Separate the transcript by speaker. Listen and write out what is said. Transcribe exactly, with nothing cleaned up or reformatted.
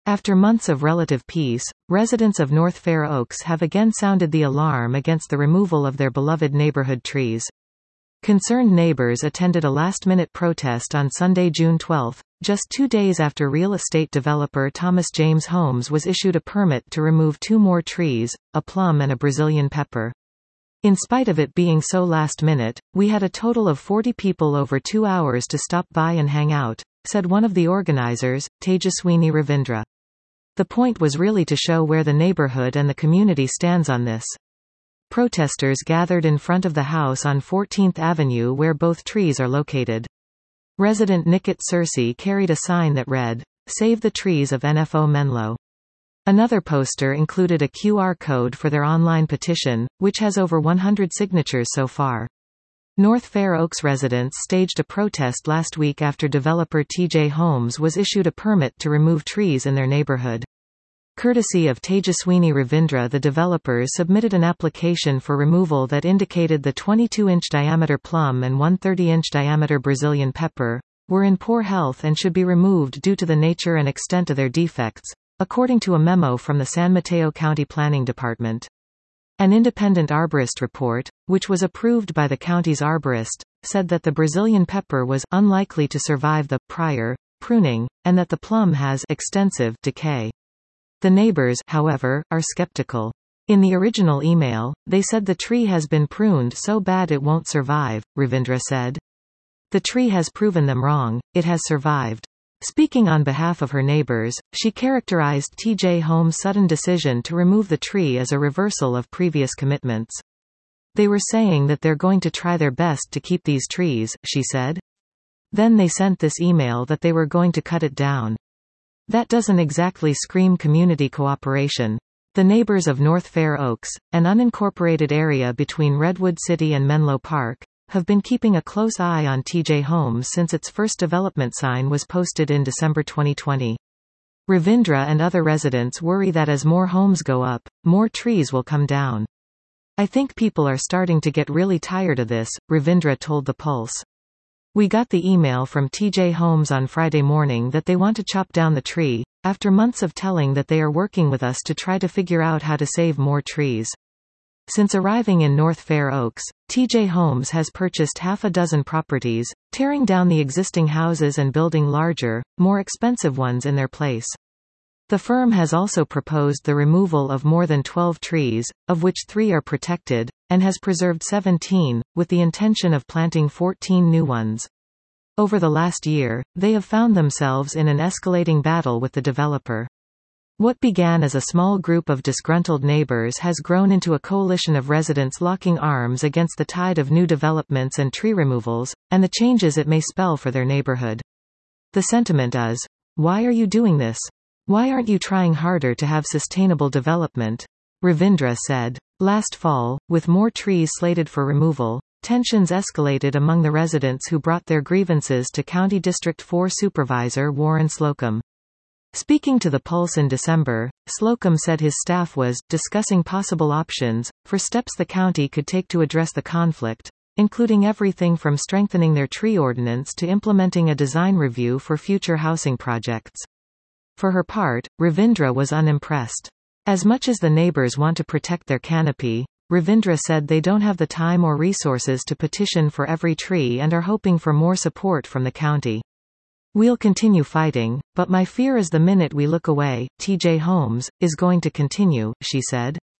Speaker 1: After months of relative peace, residents of North Fair Oaks have again sounded the alarm against the removal of their beloved neighborhood trees. Concerned neighbors attended a last-minute protest on Sunday, June twelfth, just two days after real estate developer Thomas James Homes was issued a permit to remove two more trees, a plum and a Brazilian pepper. In spite of it being so last-minute, we had a total of forty people over two hours to stop by and hang out, said one of the organizers, Tejaswini Ravindra. The point was really to show where the neighborhood and the community stands on this. Protesters gathered in front of the house on fourteenth Avenue where both trees are located. Resident Nikit Searcy carried a sign that read, "Save the trees of N F O Menlo." Another poster included a Q R code for their online petition, which has over one hundred signatures so far. North Fair Oaks residents staged a protest last week after developer T J Homes was issued a permit to remove trees in their neighborhood. Courtesy of Tejaswini Ravindra, the developers submitted an application for removal that indicated the twenty-two inch diameter plum and one thirty inch diameter Brazilian pepper were in poor health and should be removed due to the nature and extent of their defects, according to a memo from the San Mateo County Planning Department. An independent arborist report, which was approved by the county's arborist, said that the Brazilian pepper was unlikely to survive the prior pruning, and that the plum has extensive decay. The neighbors, however, are skeptical. In the original email, they said the tree has been pruned so bad it won't survive, Ravindra said. The tree has proven them wrong, it has survived. Speaking on behalf of her neighbors, she characterized T J Homes' sudden decision to remove the tree as a reversal of previous commitments. They were saying that they're going to try their best to keep these trees, she said. Then they sent this email that they were going to cut it down. That doesn't exactly scream community cooperation. The neighbors of North Fair Oaks, an unincorporated area between Redwood City and Menlo Park, have been keeping a close eye on T J Homes since its first development sign was posted in December twenty twenty. Ravindra and other residents worry that as more homes go up, more trees will come down. "I think people are starting to get really tired of this," Ravindra told The Pulse. "We got the email from T J Homes on Friday morning that they want to chop down the tree, after months of telling that they are working with us to try to figure out how to save more trees." Since arriving in North Fair Oaks, T J Homes has purchased half a dozen properties, tearing down the existing houses and building larger, more expensive ones in their place. The firm has also proposed the removal of more than twelve trees, of which three are protected, and has preserved seventeen, with the intention of planting fourteen new ones. Over the last year, they have found themselves in an escalating battle with the developer. What began as a small group of disgruntled neighbors has grown into a coalition of residents locking arms against the tide of new developments and tree removals, and the changes it may spell for their neighborhood. The sentiment is, "Why are you doing this? Why aren't you trying harder to have sustainable development?" Ravindra said. Last fall, with more trees slated for removal, tensions escalated among the residents who brought their grievances to County District four Supervisor Warren Slocum. Speaking to The Pulse in December, Slocum said his staff was discussing possible options for steps the county could take to address the conflict, including everything from strengthening their tree ordinance to implementing a design review for future housing projects. For her part, Ravindra was unimpressed. As much as the neighbors want to protect their canopy, Ravindra said they don't have the time or resources to petition for every tree and are hoping for more support from the county. "We'll continue fighting, but my fear is the minute we look away, T J Homes is going to continue," she said.